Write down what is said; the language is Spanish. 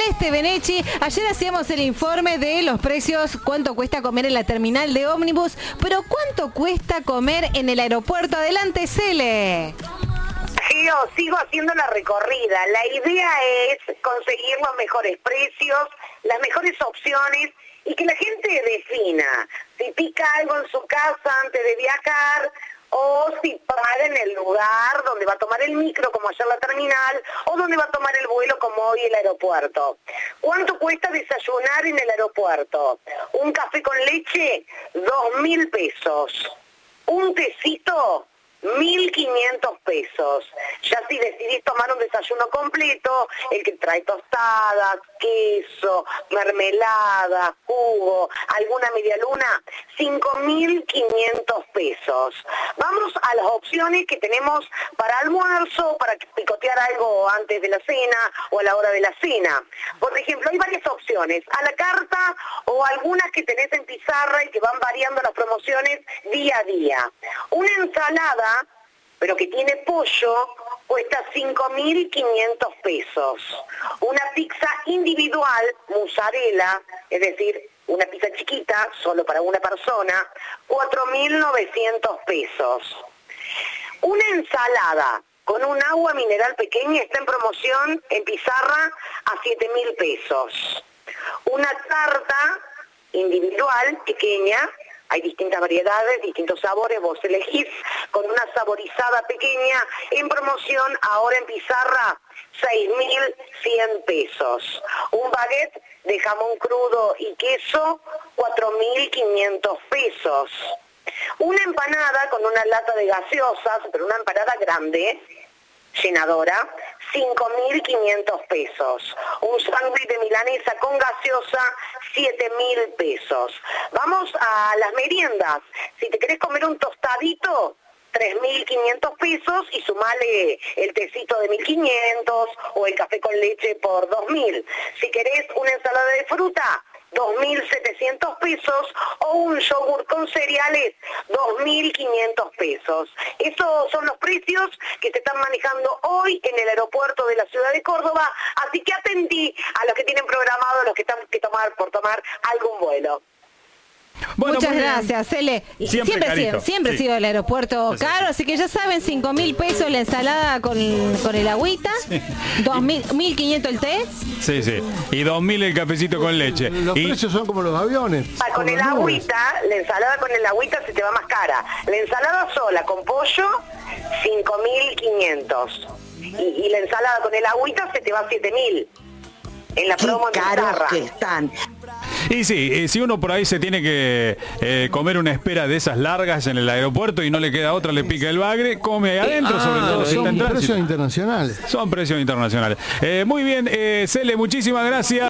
Celeste Benechi. Ayer hacíamos el informe de los precios, cuánto cuesta comer en la terminal de ómnibus, pero ¿cuánto cuesta comer en el aeropuerto? Adelante, Cele. Sigo haciendo la recorrida. La idea es conseguir los mejores precios, las mejores opciones y que la gente defina si pica algo en su casa antes de viajar o si para en el lugar donde va a tomar el micro, como ayer la terminal, o donde va a tomar el vuelo, como hoy el aeropuerto. ¿Cuánto cuesta desayunar en el aeropuerto? Un café con leche, 2.000 pesos. Un tecito, 1.500 pesos. Ya si decidís tomar un desayuno completo, el que trae tostadas, queso, mermelada, jugo, alguna media luna, 5.500 pesos. Vamos a las opciones que tenemos para almuerzo, para picotear algo antes de la cena o a la hora de la cena. Por ejemplo, hay varias opciones, a la carta o algunas que tenés en pizarra y que van variando las promociones día a día. Una ensalada, pero que tiene pollo, cuesta 5.500 pesos. Una pizza individual, mozzarella, es decir, una pizza chiquita, solo para una persona, 4.900 pesos. Una ensalada con un agua mineral pequeña está en promoción en pizarra a 7.000 pesos. Una tarta individual, pequeña, hay distintas variedades, distintos sabores, vos elegís, con una saborizada pequeña, en promoción, ahora en pizarra, 6.100 pesos. Un baguette de jamón crudo y queso, 4.500 pesos. Una empanada con una lata de gaseosas, pero una empanada grande, llenadora, 5.500 pesos. Un sándwich de milanesa con gaseosa, 7.000 pesos. Vamos a las meriendas. Si te querés comer un tostadito, 3.500 pesos y sumale el tecito de 1.500 o el café con leche por 2.000. Si querés una ensalada de fruta, 2.700 pesos o un yogur con cereales, 2.500 pesos. Esos son los precios que se están manejando hoy en el aeropuerto de la ciudad de Córdoba, así que atendí a los que tienen programado, los que están por tomar algún vuelo. Bueno, muchas gracias, Cele. Siempre ha sido el aeropuerto caro, así que ya saben, 5.000 pesos la ensalada con el agüita, 1.500 el té. Sí, y 2.000 el cafecito con leche. Los precios son como los aviones. Con el agüita, la ensalada con el agüita se te va más cara. La ensalada sola con pollo, 5.500. Y la ensalada con el agüita se te va a 7.000. En la promo en pizarra. Que están. Y sí, si uno por ahí se tiene que comer una espera de esas largas en el aeropuerto y no le queda otra, le pica el bagre, come ahí adentro, sobre todo. Son precios internacionales. Son precios internacionales. Muy bien, Cele, muchísimas gracias.